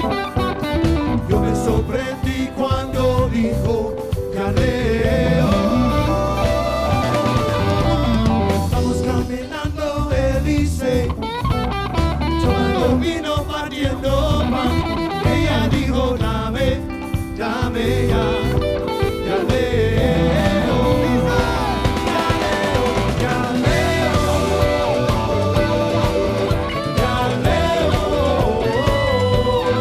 Yo me sorprendí cuando dijo, carneo. Vamos caminando, él dice, tomando vino, partiendo pan. Ella dijo, dame, dame ya.